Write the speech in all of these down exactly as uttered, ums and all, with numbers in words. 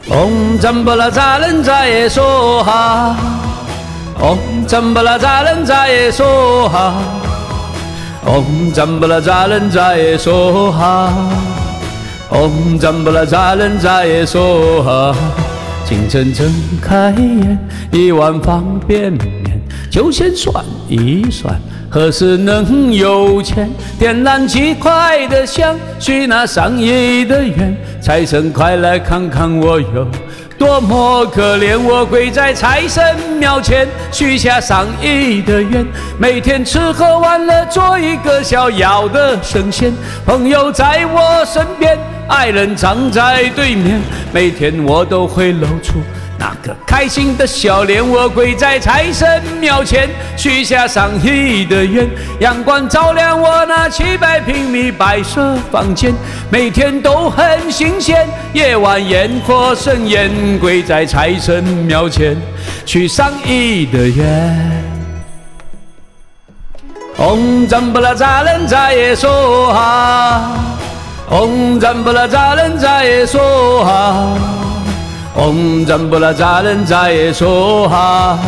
Om Jambala Jalan Jaya Soha Om Jambala Jalan Jaya Soha Om Jambala Jalan Jaya Soha Om Jambala Jalan Jaya Soha 清晨睁开眼，一碗方便面，就先算一算，何时能有钱？点燃几块的香，许那上亿的愿。财神快来看看我有多么可怜，我跪在财神庙前，许下上亿的愿。每天吃喝玩乐，做一个逍遥的神仙。朋友在我身边，爱人站在对面，每天我都会露出那个开心的笑脸。我跪在财神庙前，许下上亿的愿。阳光照亮我那七百平米白色房间，每天都很新鲜。夜晚烟火盛宴，跪在财神庙前，许上亿的愿。Om Jambala Jalan Jaya Soha Om Jambala Jalan Jaya Soha Om Jambala Jalan Jaya Soha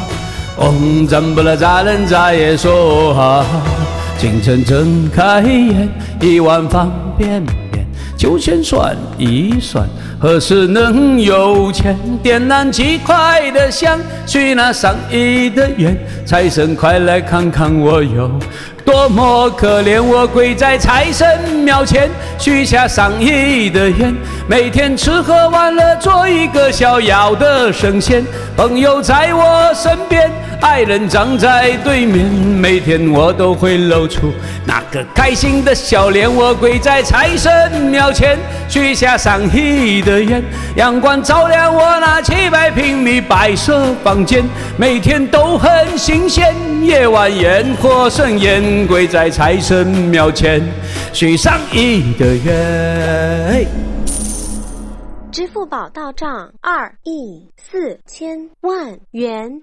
Om Jambala Jalan Jaya Soha 清晨睁开眼，一碗方便面，就先算一算，何时能有钱？点燃几块的香，许那上亿的愿。财神快来看看我有多么可怜，我跪在财神庙前，许下上亿的愿。每天吃喝玩乐，做一个逍遥的神仙。朋友在我身边，爱人站在对面，每天我都会露出那个开心的笑脸。我跪在财神庙前，许下上亿的愿。阳光照亮我那七百平米白色房间，每天都很新鲜。夜晚烟火盛宴，跪在财神庙前，许上亿的愿。 支付宝到账二亿四千万元。